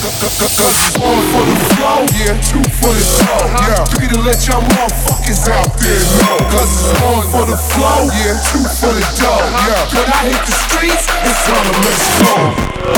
Cause it's one for the flow, yeah, two for the show, yeah, three to let y'all motherfuckers out there know. Cause it's one for the flow, yeah, two for the dough, yeah. When I hit the streets, it's time to let's go.